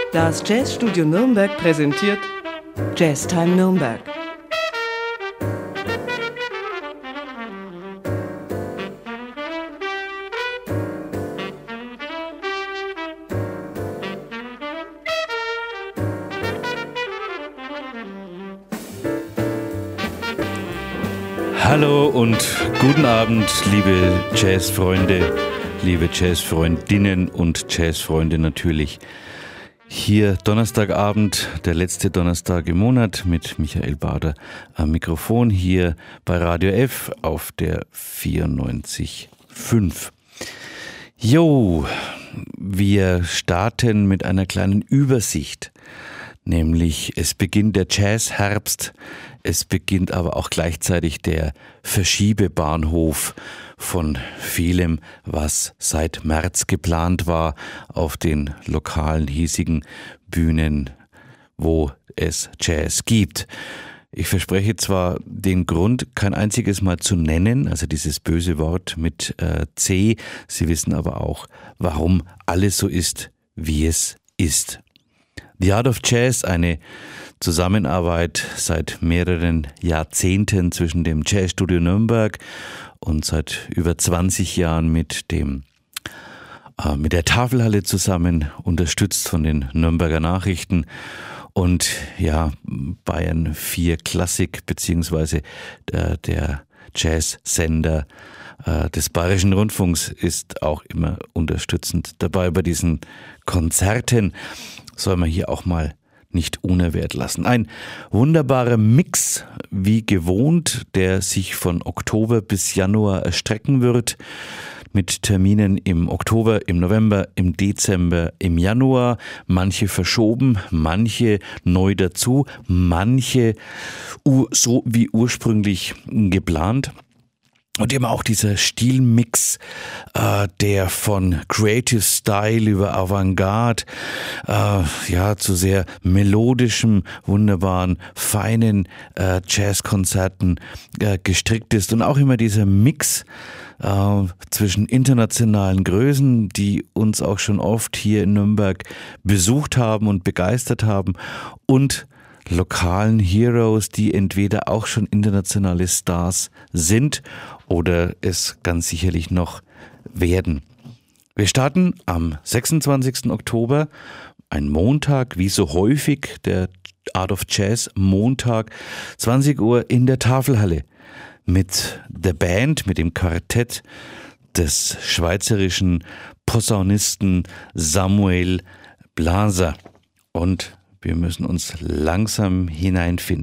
Das Jazzstudio Nürnberg präsentiert Jazztime Nürnberg. Hallo und guten Abend, liebe Jazzfreunde, liebe Jazzfreundinnen und Jazzfreunde natürlich. Hier Donnerstagabend, der letzte Donnerstag im Monat mit Michael Bader am Mikrofon hier bei Radio F auf der 94.5. Jo, wir starten mit einer kleinen Übersicht, nämlich es beginnt der Jazzherbst. Es beginnt aber auch gleichzeitig der Verschiebebahnhof von vielem, was seit März geplant war auf den lokalen hiesigen Bühnen, wo es Jazz gibt. Ich verspreche zwar den Grund kein einziges Mal zu nennen, also dieses böse Wort mit C, Sie wissen aber auch, warum alles so ist, wie es ist. The Art of Jazz, eine Zusammenarbeit seit mehreren Jahrzehnten zwischen dem Jazzstudio Nürnberg und seit über 20 Jahren mit der Tafelhalle zusammen, unterstützt von den Nürnberger Nachrichten und ja, Bayern 4 Klassik beziehungsweise der Jazzsender des Bayerischen Rundfunks ist auch immer unterstützend dabei bei diesen Konzerten. Soll man hier auch mal nicht unerwähnt lassen. Ein wunderbarer Mix, wie gewohnt, der sich von Oktober bis Januar erstrecken wird, mit Terminen im Oktober, im November, im Dezember, im Januar, manche verschoben, manche neu dazu, manche so wie ursprünglich geplant. Und eben auch dieser Stilmix, der von Creative Style über Avantgarde, zu sehr melodischem, wunderbaren, feinen Jazzkonzerten gestrickt ist. Und auch immer dieser Mix zwischen internationalen Größen, die uns auch schon oft hier in Nürnberg besucht haben und begeistert haben, und lokalen Heroes, die entweder auch schon internationale Stars sind oder es ganz sicherlich noch werden. Wir starten am 26. Oktober, ein Montag, wie so häufig, der Art of Jazz Montag, 20 Uhr in der Tafelhalle mit der Band, mit dem Quartett des schweizerischen Posaunisten Samuel Blaser. Und wir müssen uns langsam hineinfinden.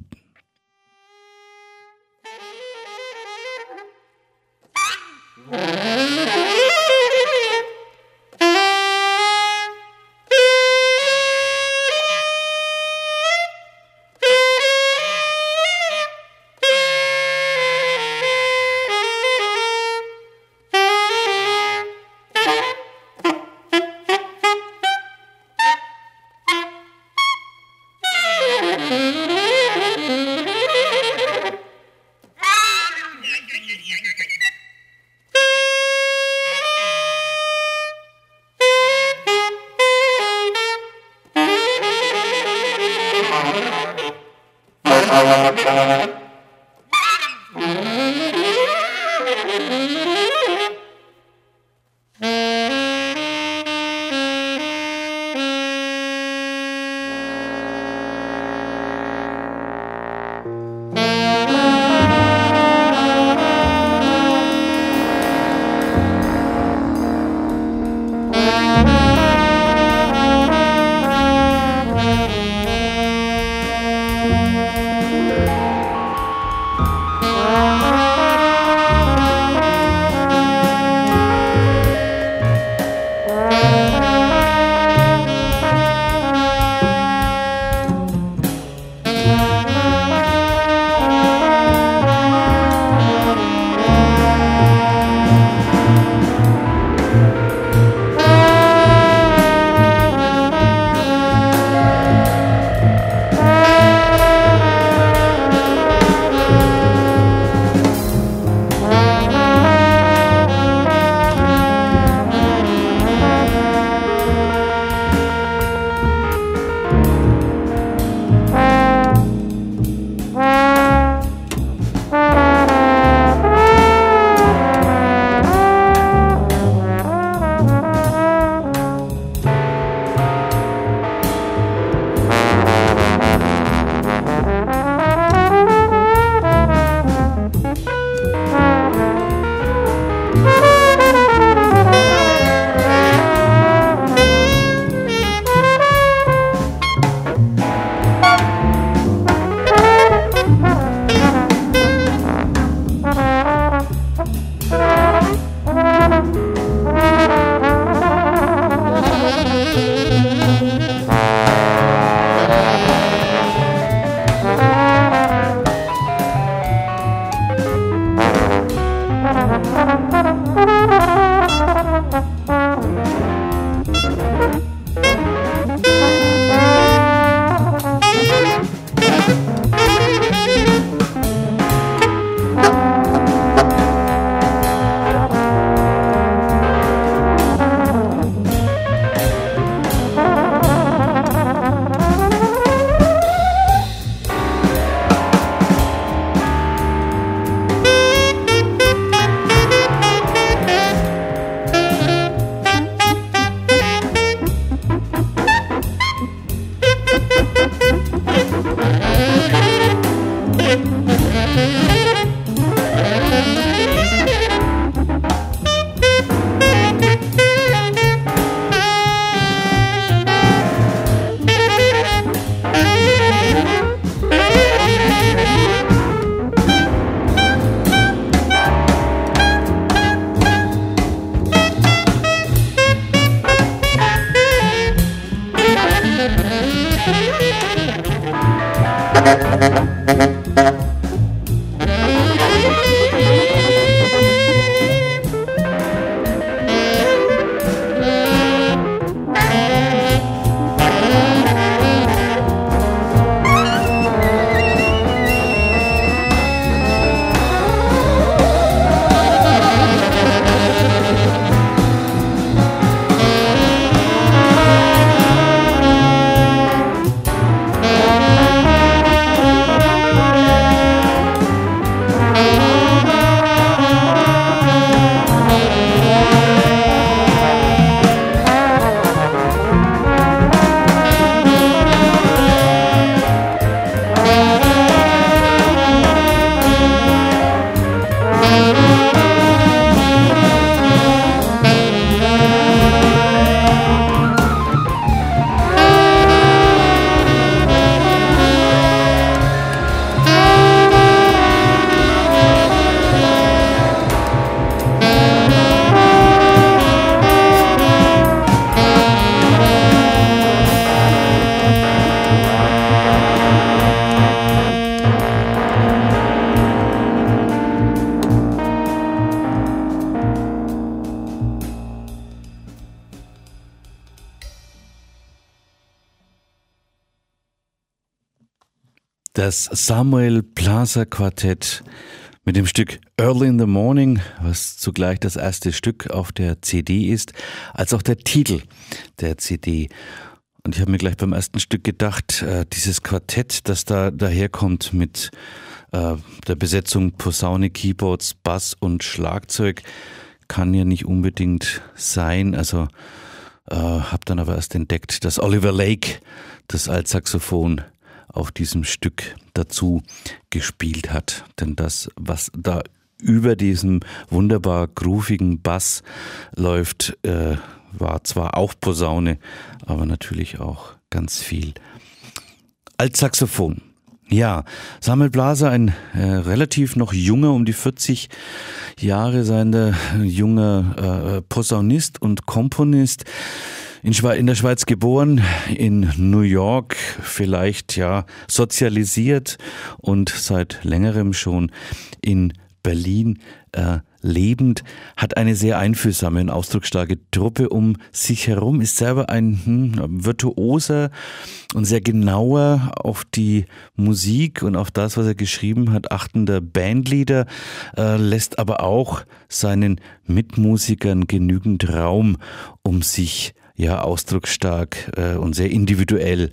Das Samuel Blaser Quartett mit dem Stück Early in the Morning, was zugleich das erste Stück auf der CD ist, als auch der Titel der CD. Und ich habe mir gleich beim ersten Stück gedacht, dieses Quartett, das da daherkommt mit der Besetzung Posaune, Keyboards, Bass und Schlagzeug, kann ja nicht unbedingt sein. Also habe dann aber erst entdeckt, dass Oliver Lake das Altsaxophon auf diesem Stück dazu gespielt hat. Denn das, was da über diesem wunderbar groovigen Bass läuft, war zwar auch Posaune, aber natürlich auch ganz viel Altsaxophon. Ja, Samuel Blaser, ein relativ noch junger, um die 40 Jahre seiender junger Posaunist und Komponist, in der Schweiz geboren, in New York vielleicht ja sozialisiert und seit längerem schon in Berlin lebend, hat eine sehr einfühlsame und ausdrucksstarke Truppe um sich herum, ist selber ein virtuoser und sehr genauer auf die Musik und auf das, was er geschrieben hat, achtender Bandleader, lässt aber auch seinen Mitmusikern genügend Raum, um sich ja ausdrucksstark und sehr individuell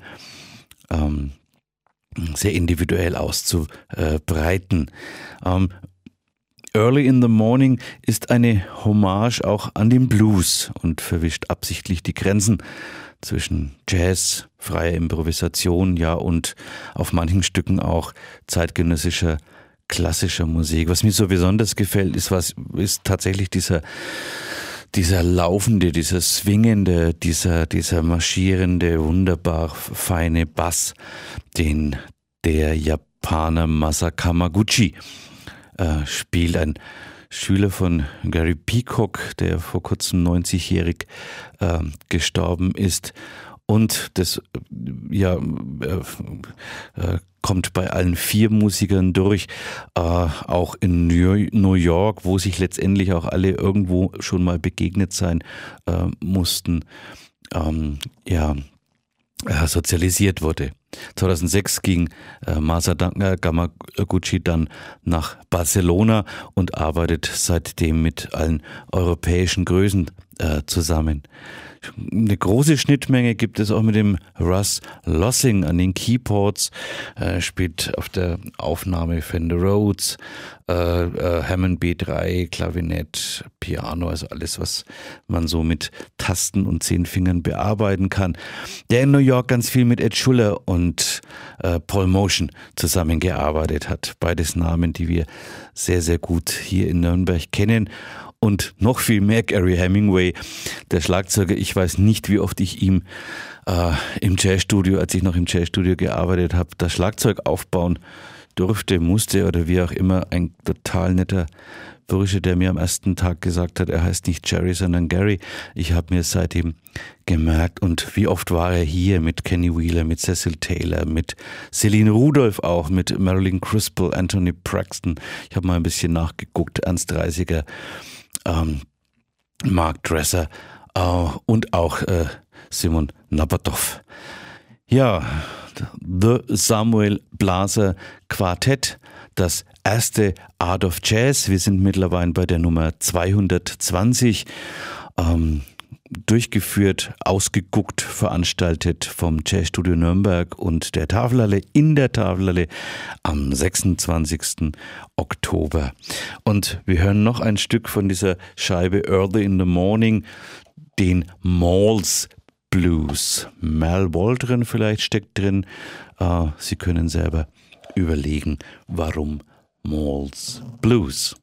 auszubreiten. Early in the Morning ist eine Hommage auch an den Blues und verwischt absichtlich die Grenzen zwischen Jazz, freier Improvisation, ja, und auf manchen Stücken auch zeitgenössischer klassischer Musik. Was mir so besonders gefällt, ist tatsächlich dieser laufende, dieser swingende, dieser marschierende, wunderbar feine Bass, den der Japaner Masa Kamaguchi spielt, ein Schüler von Gary Peacock, der vor kurzem 90-jährig gestorben ist. Und das kommt bei allen 4 Musikern durch, auch in New York, wo sich letztendlich auch alle irgendwo schon mal begegnet sein mussten, sozialisiert wurde. 2006 ging Masa Kamaguchi dann nach Barcelona und arbeitet seitdem mit allen europäischen Größen zusammen. Eine große Schnittmenge gibt es auch mit dem Russ Lossing an den Keyboards, spielt auf der Aufnahme Fender Rhodes, Hammond B3, Klavinett, Piano, also alles, was man so mit Tasten und 10 Fingern bearbeiten kann. Der in New York ganz viel mit Ed Schuller und Paul Motion zusammengearbeitet hat. Beides Namen, die wir sehr, sehr gut hier in Nürnberg kennen. Und noch viel mehr Gary Hemingway, der Schlagzeuger. Ich weiß nicht, wie oft ich ihm im Jazzstudio, als ich noch im Jazzstudio gearbeitet habe, das Schlagzeug aufbauen durfte, musste oder wie auch immer. Ein total netter Bursche, der mir am ersten Tag gesagt hat, er heißt nicht Jerry, sondern Gary. Ich habe mir seitdem gemerkt, und wie oft war er hier mit Kenny Wheeler, mit Cecil Taylor, mit Celine Rudolph auch, mit Marilyn Crispell, Anthony Braxton. Ich habe mal ein bisschen nachgeguckt, Ernst Reisiger, Mark Dresser und auch Simon Nabatow. Ja, The Samuel Blaser Quartett, das erste Art of Jazz. Wir sind mittlerweile bei der Nummer 220. Durchgeführt, ausgeguckt, veranstaltet vom Jazzstudio Nürnberg und der Tafelhalle in der Tafelhalle am 26. Oktober. Und wir hören noch ein Stück von dieser Scheibe Early in the Morning, den Malls Blues. Mal Waldron vielleicht steckt drin. Sie können selber überlegen, warum Malls Blues.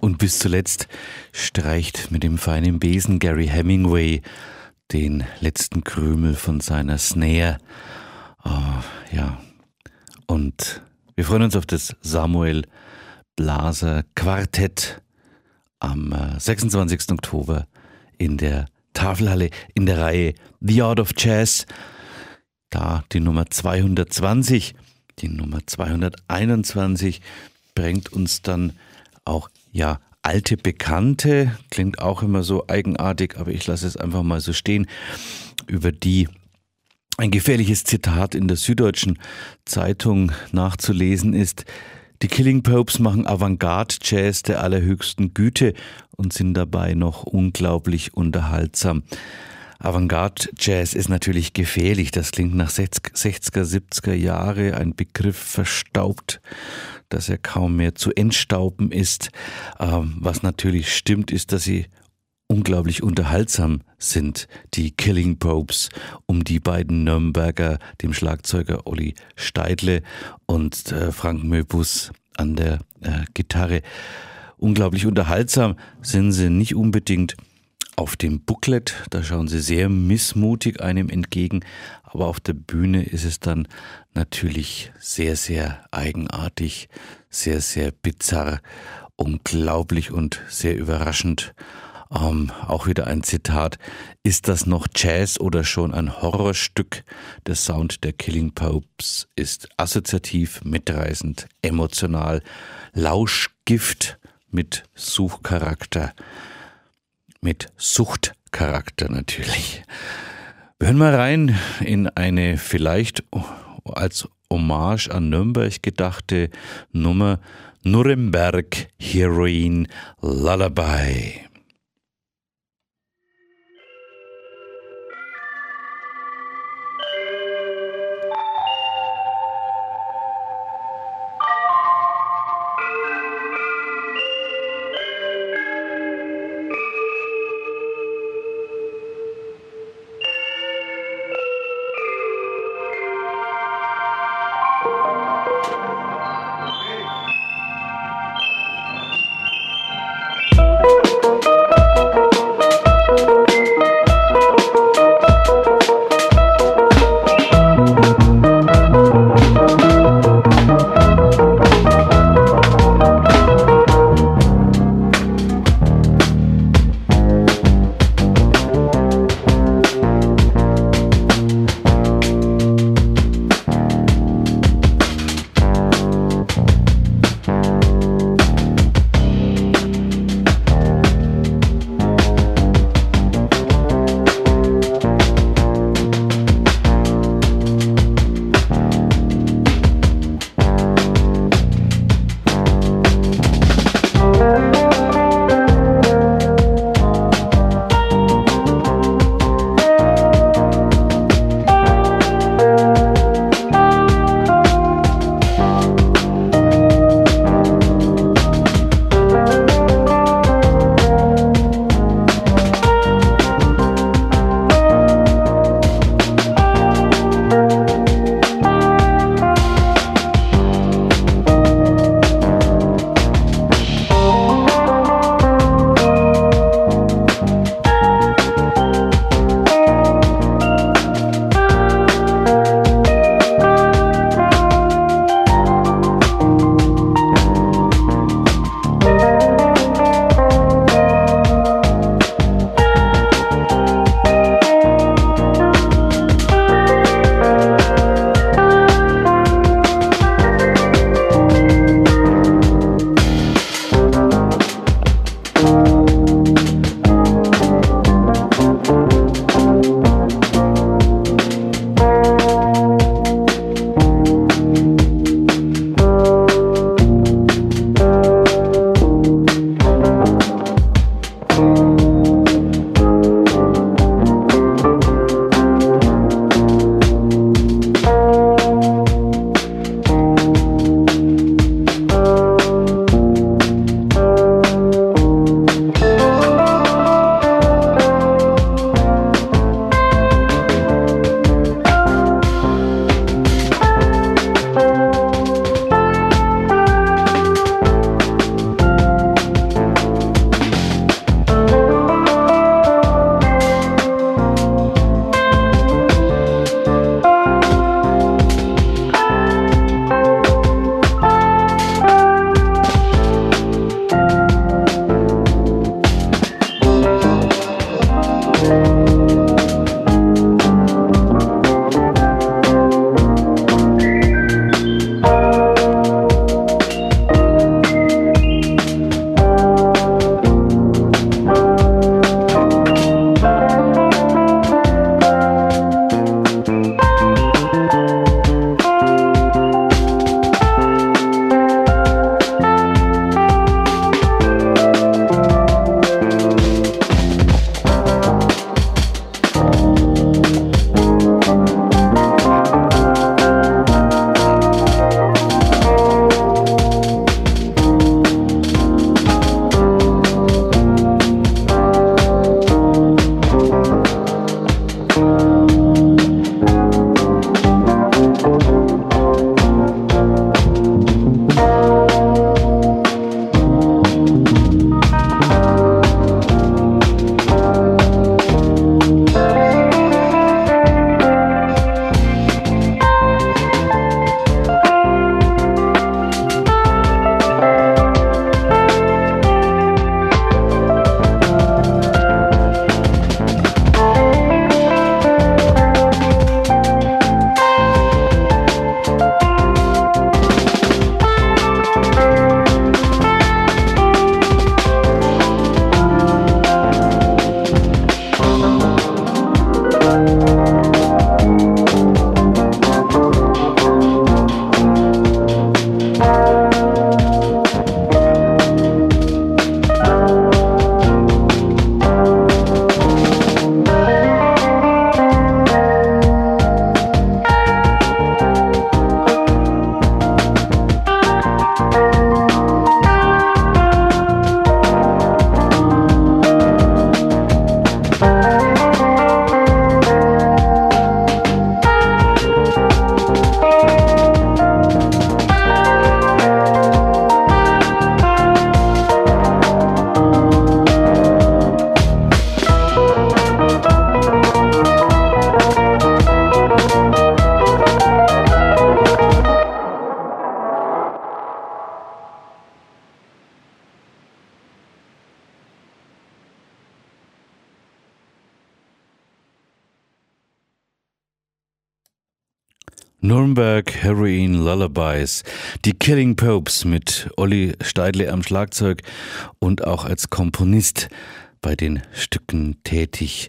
Und bis zuletzt streicht mit dem feinen Besen Gary Hemingway den letzten Krümel von seiner Snare. Ja, und wir freuen uns auf das Samuel Blaser Quartett am 26. Oktober in der Tafelhalle in der Reihe The Art of Jazz. Da die Nummer 220, die Nummer 221 bringt uns dann auch, ja, alte Bekannte, klingt auch immer so eigenartig, aber ich lasse es einfach mal so stehen, über die ein gefährliches Zitat in der Süddeutschen Zeitung nachzulesen ist: Die Killing Popes machen Avantgarde-Jazz der allerhöchsten Güte und sind dabei noch unglaublich unterhaltsam. Avantgarde-Jazz ist natürlich gefährlich, das klingt nach 60er, 70er Jahre, ein Begriff verstaubt, dass er kaum mehr zu entstauben ist. Was natürlich stimmt, ist, dass sie unglaublich unterhaltsam sind, die Killing Popes, um die beiden Nürnberger, dem Schlagzeuger Olli Steidle und Frank Möbus an der Gitarre. Unglaublich unterhaltsam sind sie nicht unbedingt auf dem Booklet, da schauen sie sehr missmutig einem entgegen, aber auf der Bühne ist es dann natürlich sehr, sehr eigenartig, sehr, sehr bizarr, unglaublich und sehr überraschend. Auch wieder ein Zitat: Ist das noch Jazz oder schon ein Horrorstück? Der Sound der Killing Popes ist assoziativ, mitreißend, emotional, Lauschgift mit Suchcharakter. Mit Suchtcharakter natürlich. Wir hören mal rein in eine vielleicht als Hommage an Nürnberg gedachte Nummer: Nuremberg Heroin Lullaby. Nürnberg Heroin Lullabies, die Killing Popes mit Olli Steidle am Schlagzeug und auch als Komponist bei den Stücken tätig.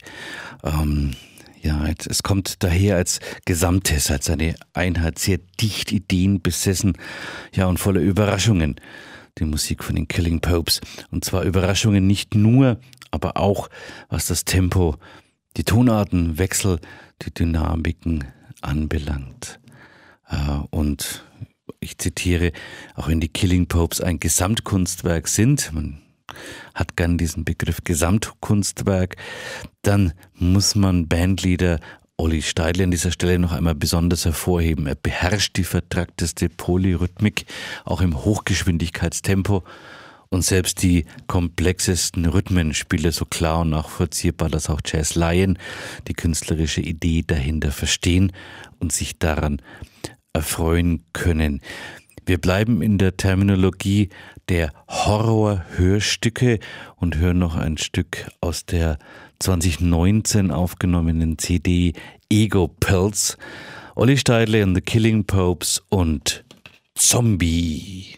Es kommt daher als Gesamtes, als eine Einheit, sehr dicht ideenbesessen, und voller Überraschungen. Die Musik von den Killing Popes. Und zwar Überraschungen nicht nur, aber auch was das Tempo, die Tonartenwechsel, die Dynamiken anbelangt. Und ich zitiere, auch wenn die Killing Popes ein Gesamtkunstwerk sind, man hat gern diesen Begriff Gesamtkunstwerk, dann muss man Bandleader Olli Steidle an dieser Stelle noch einmal besonders hervorheben. Er beherrscht die vertrackteste Polyrhythmik, auch im Hochgeschwindigkeitstempo, und selbst die komplexesten Rhythmen spielt er so klar und nachvollziehbar, dass auch Jazzlaien die künstlerische Idee dahinter verstehen und sich daran erfreuen können. Wir bleiben in der Terminologie der Horror-Hörstücke und hören noch ein Stück aus der 2019 aufgenommenen CD Ego Pills. Olli Steidle and the Killing Popes und Zombie.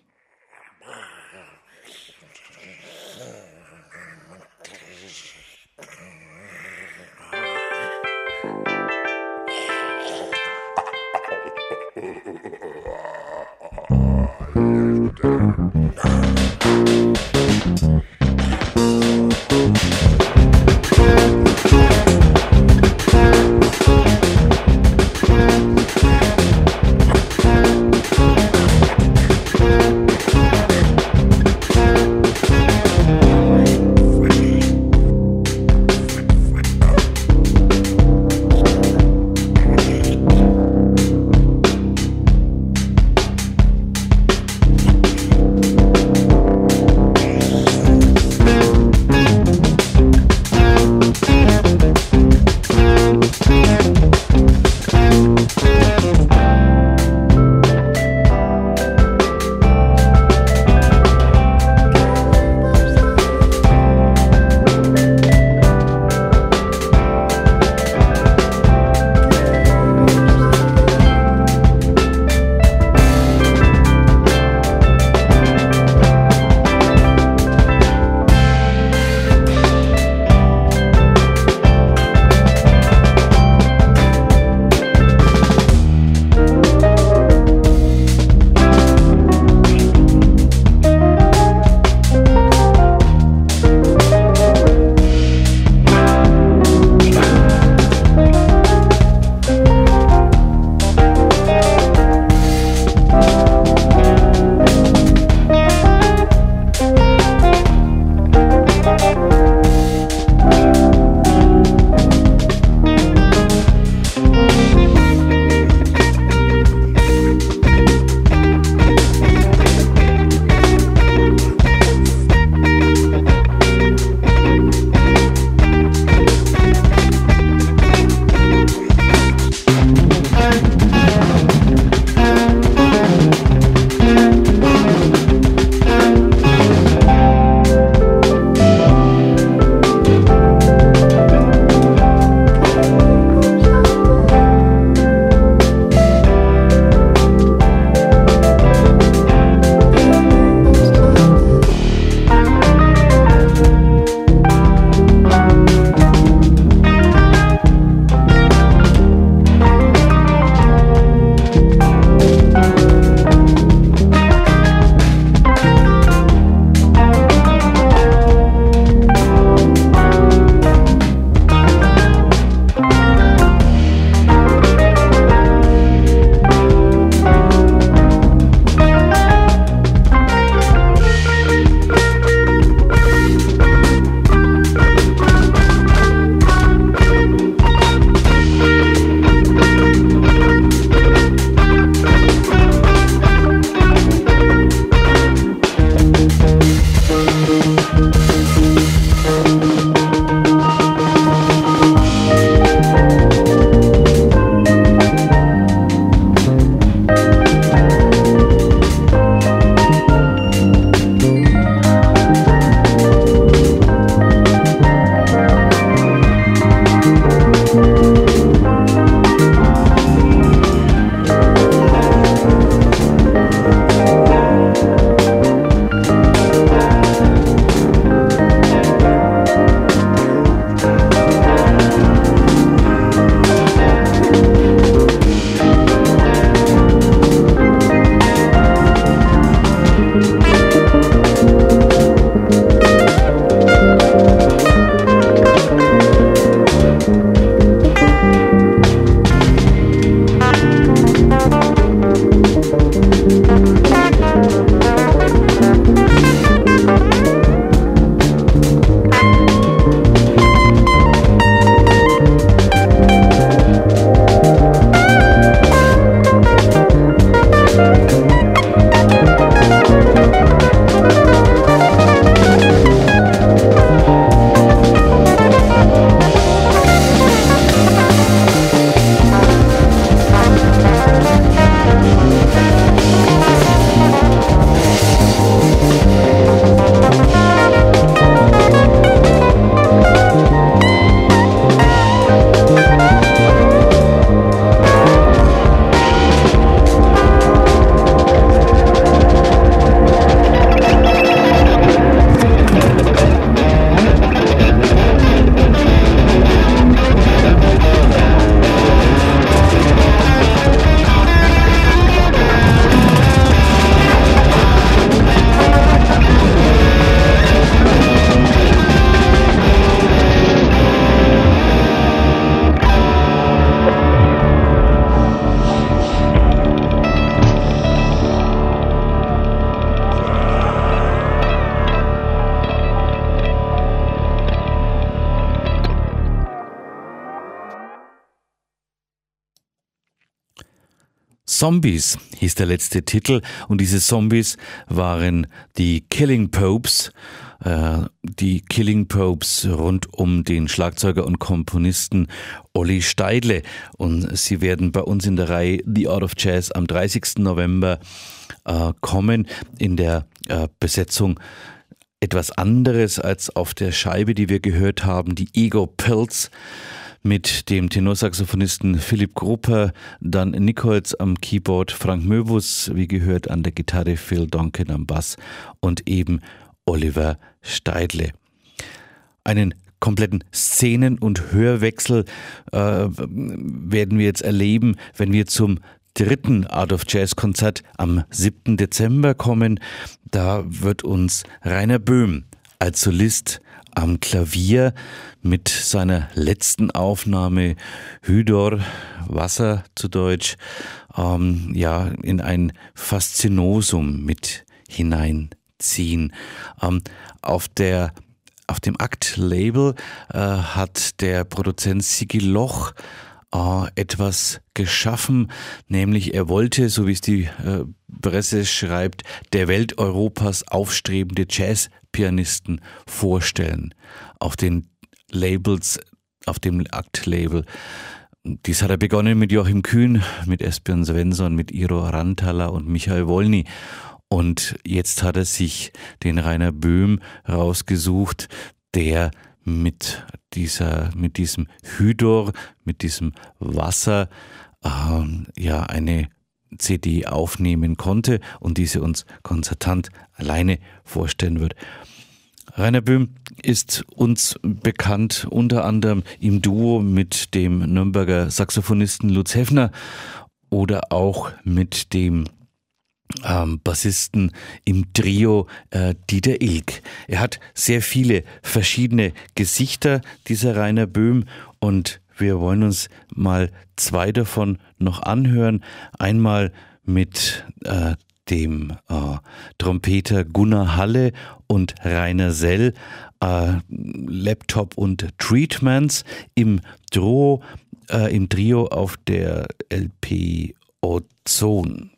Zombies hieß der letzte Titel und diese Zombies waren die Killing Popes. Die Killing Popes rund um den Schlagzeuger und Komponisten Olli Steidle. Und sie werden bei uns in der Reihe The Art of Jazz am 30. November kommen in der Besetzung etwas anderes als auf der Scheibe, die wir gehört haben, die Ego Pills mit dem Tenorsaxophonisten Philipp Grupper, dann Nichols am Keyboard, Frank Möbus, wie gehört, an der Gitarre, Phil Donkin am Bass und eben Oliver Steidle. Einen kompletten Szenen- und Hörwechsel werden wir jetzt erleben, wenn wir zum dritten Art of Jazz Konzert am 7. Dezember kommen. Da wird uns Rainer Böhm als Solist am Klavier mit seiner letzten Aufnahme Hydor, Wasser zu Deutsch, in ein Faszinosum mit hineinziehen. Auf dem Akt-Label hat der Produzent Sigi Loch etwas geschaffen, nämlich er wollte, so wie es die Presse schreibt, der Welt Europas aufstrebende Jazzpianisten vorstellen auf den Labels, auf dem Akt-Label. Dies hat er begonnen mit Joachim Kühn, mit Esbjörn Svensson, mit Iro Rantala und Michael Wolny. Und jetzt hat er sich den Rainer Böhm rausgesucht, der mit diesem Hydor, mit diesem Wasser, eine CD aufnehmen konnte und diese uns konzertant alleine vorstellen wird. Rainer Böhm ist uns bekannt unter anderem im Duo mit dem Nürnberger Saxophonisten Lutz Heffner oder auch mit dem Bassisten im Trio Dieter Ilk. Er hat sehr viele verschiedene Gesichter, dieser Rainer Böhm, und wir wollen uns mal zwei davon noch anhören. Einmal mit dem Trompeter Gunnar Halle und Rainer Sell, Laptop und Treatments im Trio auf der LP Ozon.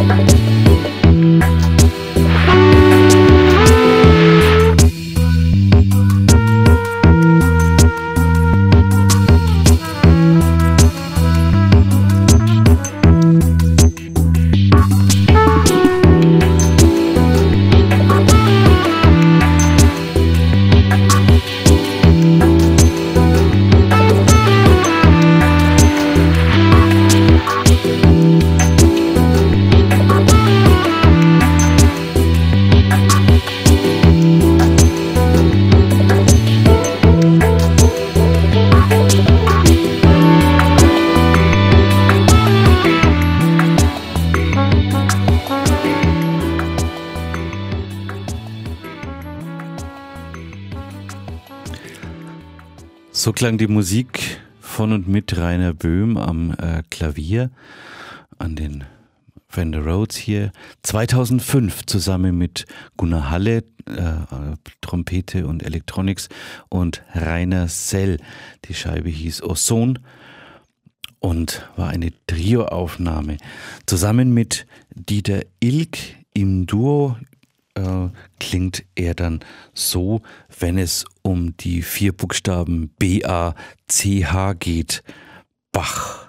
So klang die Musik von und mit Rainer Böhm am Klavier an den Fender Rhodes hier. 2005 zusammen mit Gunnar Halle, Trompete und Electronics, und Rainer Sell. Die Scheibe hieß Ozon und war eine Trioaufnahme. Zusammen mit Dieter Ilk im Duo klingt er dann so, wenn es um die 4 Buchstaben B-A-C-H geht. Bach.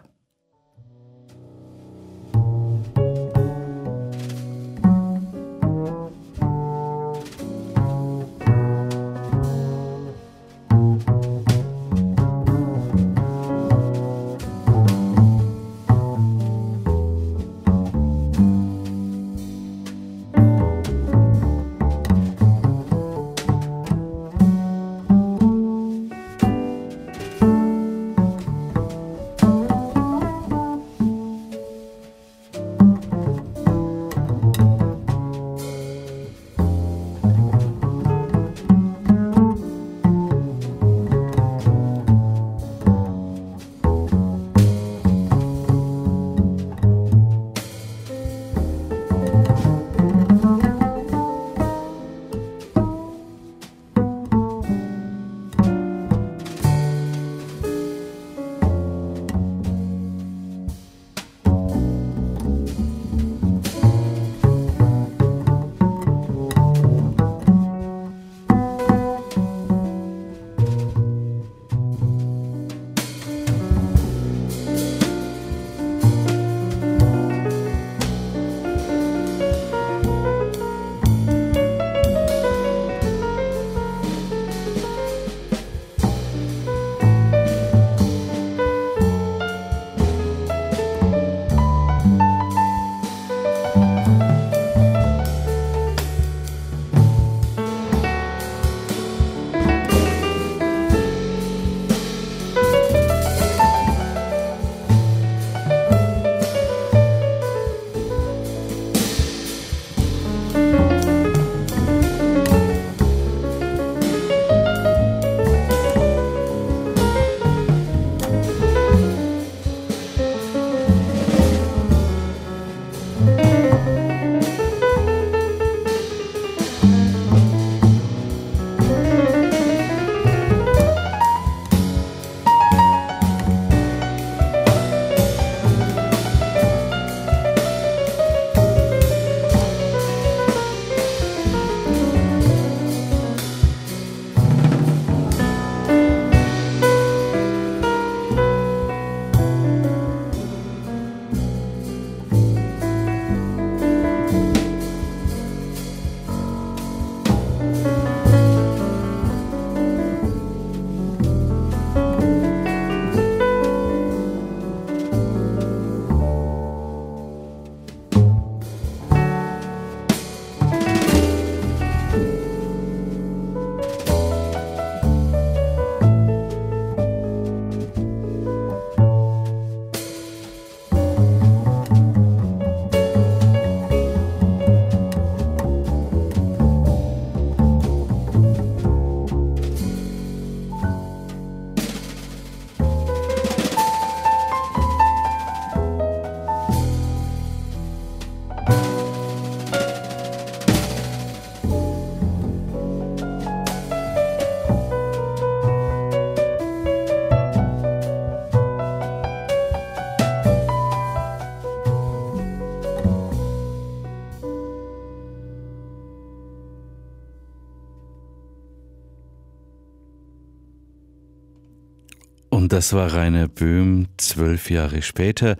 Und das war Rainer Böhm 12 Jahre später,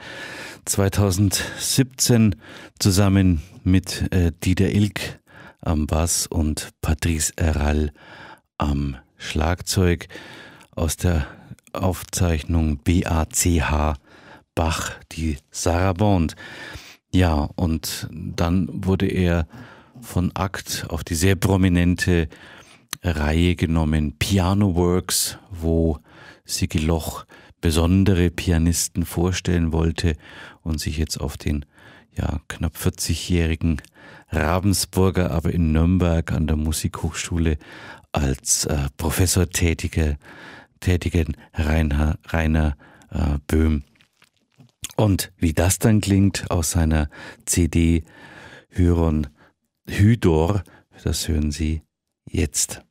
2017, zusammen mit Dieter Ilk am Bass und Patrice Erral am Schlagzeug aus der Aufzeichnung BACH Bach, die Sarabande. Ja, und dann wurde er von ACT auf die sehr prominente Reihe genommen, Piano Works, wo Sigi Loch besondere Pianisten vorstellen wollte und sich jetzt auf den knapp 40-jährigen Ravensburger, aber in Nürnberg an der Musikhochschule als Professor tätigen Rainer Böhm. Und wie das dann klingt aus seiner CD Hydor, das hören Sie jetzt.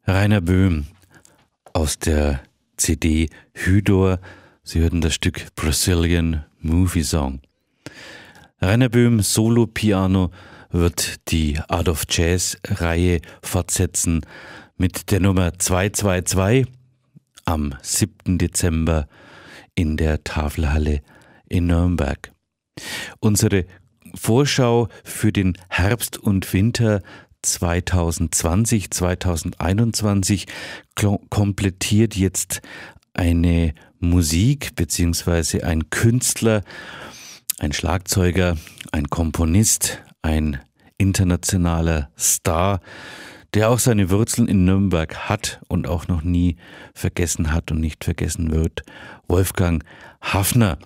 Rainer Böhm aus der CD Hydor. Sie hörten das Stück Brazilian Movie Song. Rainer Böhm Solo Piano wird die Art of Jazz Reihe fortsetzen mit der Nummer 222 am 7. Dezember in der Tafelhalle in Nürnberg. Unsere Vorschau für den Herbst und Winter 2020, 2021 komplettiert jetzt eine Musik bzw. ein Künstler, ein Schlagzeuger, ein Komponist, ein internationaler Star, der auch seine Wurzeln in Nürnberg hat und auch noch nie vergessen hat und nicht vergessen wird, Wolfgang Haffner.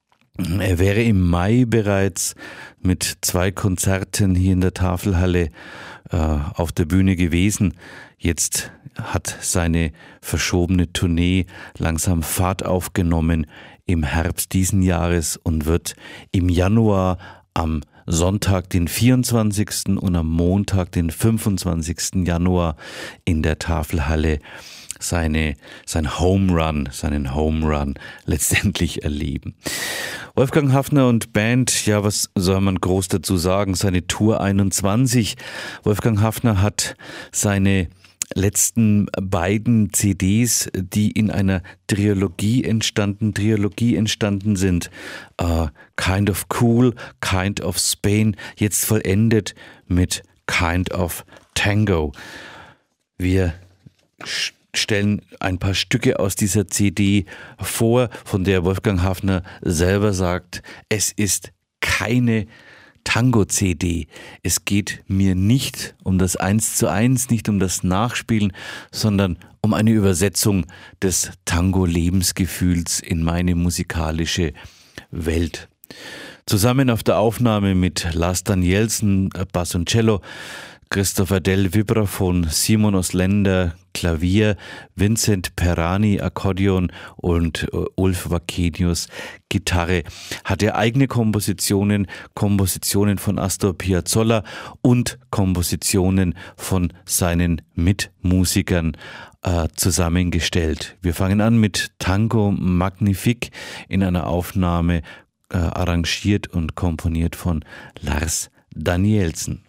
Er wäre im Mai bereits mit 2 Konzerten hier in der Tafelhalle auf der Bühne gewesen. Jetzt hat seine verschobene Tournee langsam Fahrt aufgenommen im Herbst diesen Jahres und wird im Januar am Sonntag, den 24. und am Montag, den 25. Januar in der Tafelhalle seinen Home Run letztendlich erleben. Wolfgang Haffner und Band, ja, was soll man groß dazu sagen? Seine Tour 21. Wolfgang Haffner hat seine letzten beiden CDs, die in einer Trilogie entstanden sind, Kind of Cool, Kind of Spain, jetzt vollendet mit Kind of Tango. Wir stellen ein paar Stücke aus dieser CD vor, von der Wolfgang Haffner selber sagt, es ist keine Tango-CD. Es geht mir nicht um das 1:1, nicht um das Nachspielen, sondern um eine Übersetzung des Tango-Lebensgefühls in meine musikalische Welt. Zusammen auf der Aufnahme mit Lars Danielsen, Bass und Cello, Christopher Dell Vibraphon, Simon Osländer Klavier, Vincent Perani Akkordeon und Ulf Wakenius Gitarre. Hat er eigene Kompositionen von Astor Piazzolla und Kompositionen von seinen Mitmusikern zusammengestellt. Wir fangen an mit Tango Magnifique in einer Aufnahme arrangiert und komponiert von Lars Danielsen.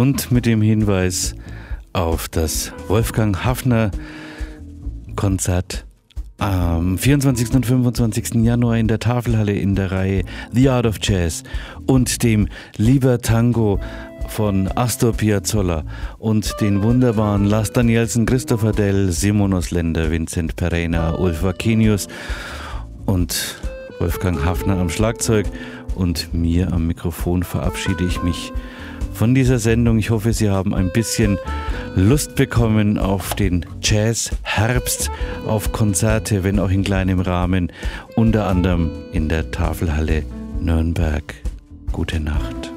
und mit dem Hinweis auf das Wolfgang Haffner Konzert am 24. und 25. Januar in der Tafelhalle in der Reihe The Art of Jazz und dem Lieber Tango von Astor Piazzolla und den wunderbaren Lars Danielsen, Christopher Dell, Simon Osländer, Vincent Pereira, Ulf Vakenius und Wolfgang Haffner am Schlagzeug und mir am Mikrofon verabschiede ich mich von dieser Sendung. Ich hoffe, Sie haben ein bisschen Lust bekommen auf den Jazz-Herbst, auf Konzerte, wenn auch in kleinem Rahmen, unter anderem in der Tafelhalle Nürnberg. Gute Nacht.